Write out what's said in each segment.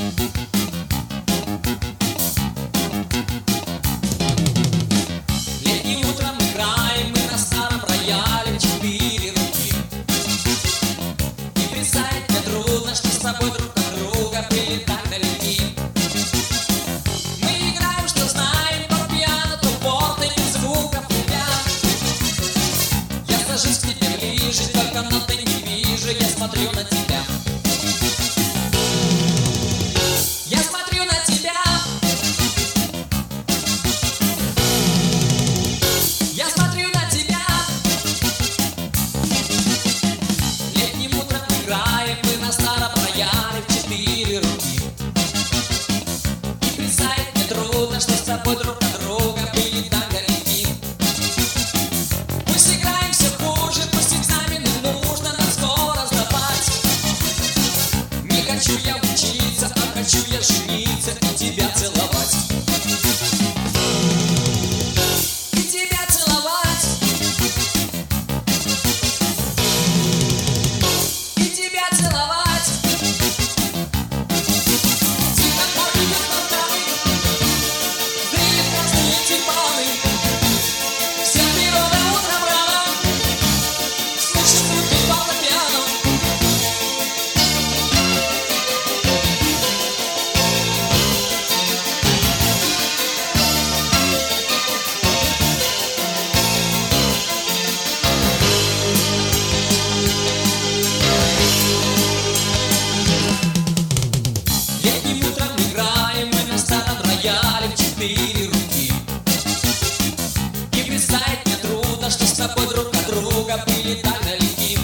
Летним утром играем мы на старом рояле в 4 руки. И представить мне трудно, что с тобой друг от друга были так далеки. Мы играем, что знаем, то пьяно, то порты, без звуков ребят. Я сажусь к тебе ближе, только ноты не вижу, я смотрю на тебя. Я смотрю на тебя. Я смотрю на тебя. Летним утром играем мы на старом рояле в 4 руки. И представить мне трудно, что с тобой друг от друга были так далеки. Пусть играем все хуже, пусть экзамены нужно нам скоро сдавать. Не хочу я учиться, а хочу я жениться и тебя целовать. И тебя целовать. И тебя целовать. Светофор идет на травы, зреют красные тюльпаны. Вся природа утром рано слушает звуки фортепиано. Летним утром играем мы на старом рояле в 4 руки. И представить мне трудно, что с тобой друг от друга были так далеки.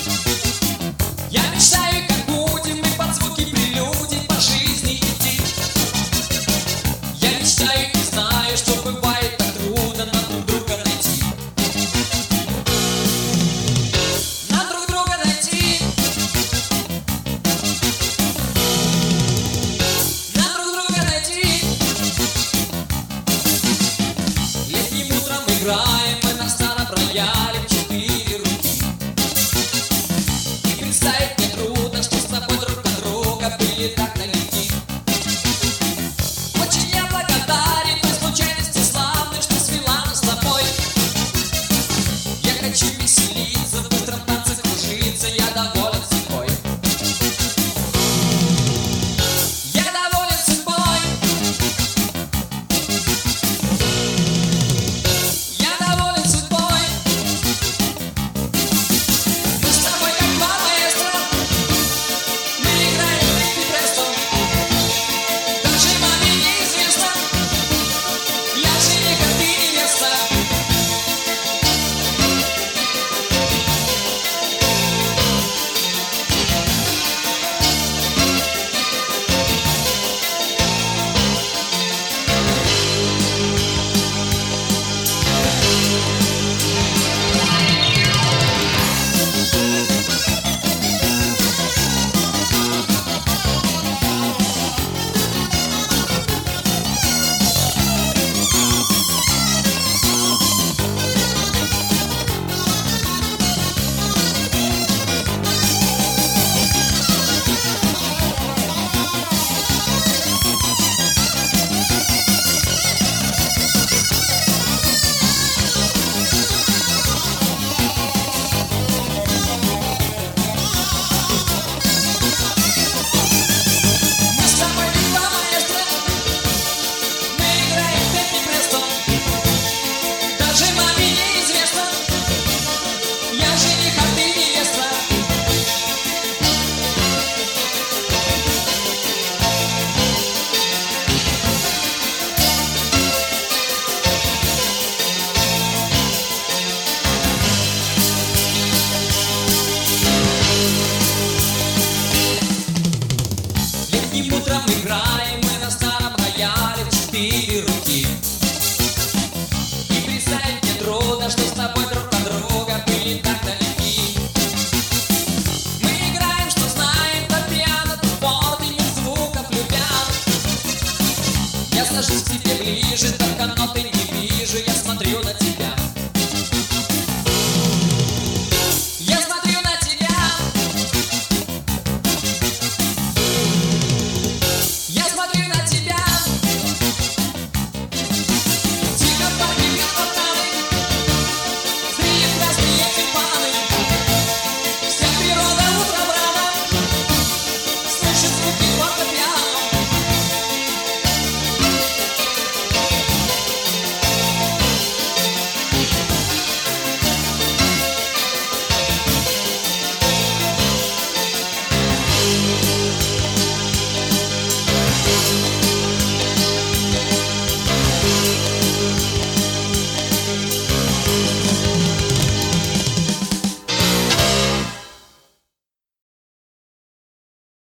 Я мечтаю, как будем мы под звуки прелюдий по жизни идти. Я мечтаю и знаю, что бывает так трудно нам друг друга найти. Нам друг друга найти. Нам друг друга найти. Летним утром играем мы на старом рояле в 4 руки. И представить мне трудно, что с тобой друг от друга были так далеки. Очень я благодарен той случайности славной, что свела нас с тобой. Я хочу веселиться, в быстром танце кружиться, я доволен судьбой. Я доволен судьбой. Я доволен судьбой. Мы с тобой как два маэстро. Мы играем в Бэби Престо. Даже маме неизвестно. Я жених, а ты невеста. Мы с тобой как два маэстро. Мы играем в Бэби Престо. Даже маме неизвестно. Я жених, а ты невеста. Летним утром играем мы на старом рояле в 4 руки. И представить мне трудно, что с тобой друг от друга были так далеки. Мы играем, что знаем, то пьяно, то порты, без звуков любя. Я сажусь к тебе ближе.